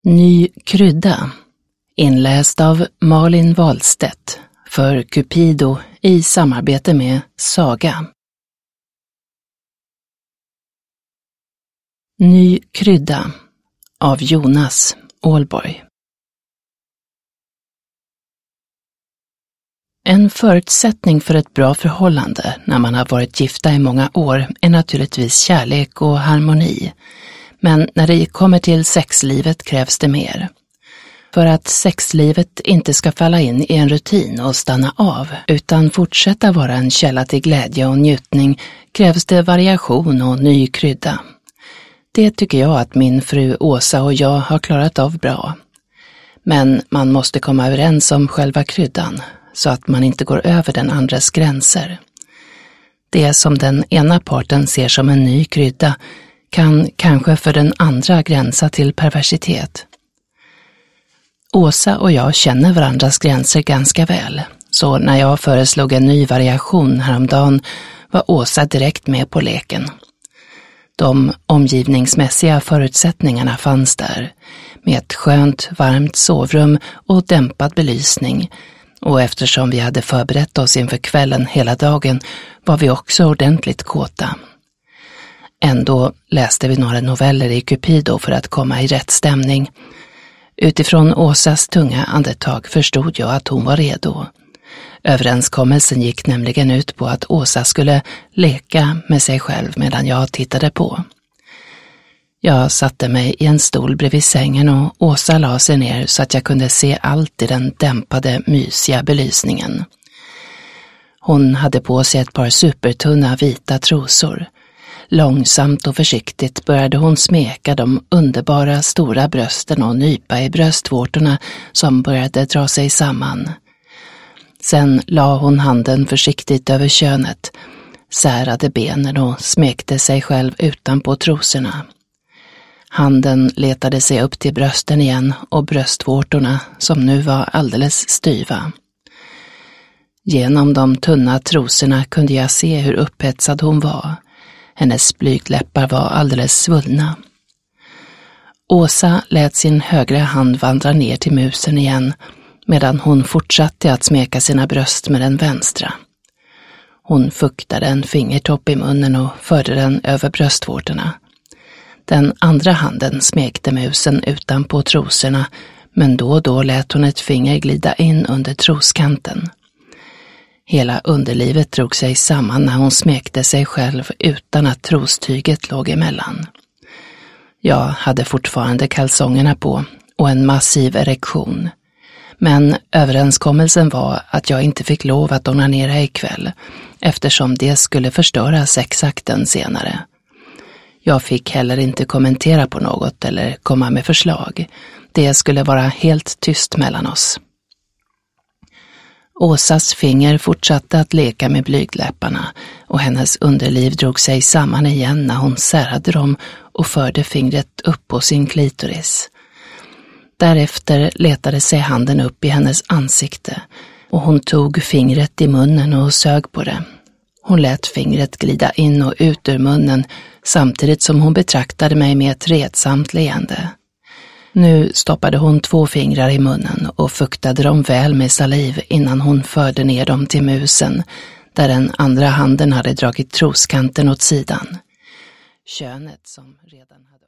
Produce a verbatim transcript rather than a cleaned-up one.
Ny krydda, inläst av Malin Wahlstedt för Cupido i samarbete med Saga. Ny krydda av Jonas Ålborg. En förutsättning för ett bra förhållande när man har varit gifta i många år är naturligtvis kärlek och harmoni. Men när det kommer till sexlivet krävs det mer. För att sexlivet inte ska falla in i en rutin och stanna av, utan fortsätta vara en källa till glädje och njutning, krävs det variation och ny krydda. Det tycker jag att min fru Åsa och jag har klarat av bra. Men man måste komma överens om själva kryddan, så att man inte går över den andres gränser. Det som den ena parten ser som en ny krydda kan kanske för den andra gränsa till perversitet. Åsa och jag känner varandras gränser ganska väl, så när jag föreslog en ny variation häromdagen var Åsa direkt med på leken. De omgivningsmässiga förutsättningarna fanns där, med ett skönt, varmt sovrum och dämpad belysning, och eftersom vi hade förberett oss inför kvällen hela dagen var vi också ordentligt kåta. Ändå läste vi några noveller i Cupido för att komma i rätt stämning. Utifrån Åsas tunga andetag förstod jag att hon var redo. Överenskommelsen gick nämligen ut på att Åsa skulle leka med sig själv medan jag tittade på. Jag satte mig i en stol bredvid sängen och Åsa la sig ner så att jag kunde se allt i den dämpade, mysiga belysningen. Hon hade på sig ett par supertunna vita trosor. Långsamt och försiktigt började hon smeka de underbara stora brösten och nypa i bröstvårtorna som började dra sig samman. Sen la hon handen försiktigt över könet, särade benen och smekte sig själv utanpå trosorna. Handen letade sig upp till brösten igen och bröstvårtorna som nu var alldeles styva. Genom de tunna trosorna kunde jag se hur upphetsad hon var. Hennes blygdläppar var alldeles svullna. Åsa lät sin högra hand vandra ner till musen igen medan hon fortsatte att smeka sina bröst med den vänstra. Hon fuktade en fingertopp i munnen och förde den över bröstvårtorna. Den andra handen smekte musen utanpå trosorna, men då och då lät hon ett finger glida in under troskanten. Hela underlivet drog sig samman när hon smekte sig själv utan att trostyget låg emellan. Jag hade fortfarande kalsongerna på och en massiv erektion. Men överenskommelsen var att jag inte fick lov att onanera ikväll, eftersom det skulle förstöra sexakten senare. Jag fick heller inte kommentera på något eller komma med förslag. Det skulle vara helt tyst mellan oss. Åsas finger fortsatte att leka med blygdläpparna och hennes underliv drog sig samman igen när hon särade dem och förde fingret upp på sin klitoris. Därefter letade sig handen upp i hennes ansikte och hon tog fingret i munnen och sög på det. Hon lät fingret glida in och ut ur munnen samtidigt som hon betraktade mig med ett redsamt leende. Nu stoppade hon två fingrar i munnen och fuktade dem väl med saliv innan hon förde ner dem till musen, där den andra handen hade dragit troskanten åt sidan. Könet som redan hade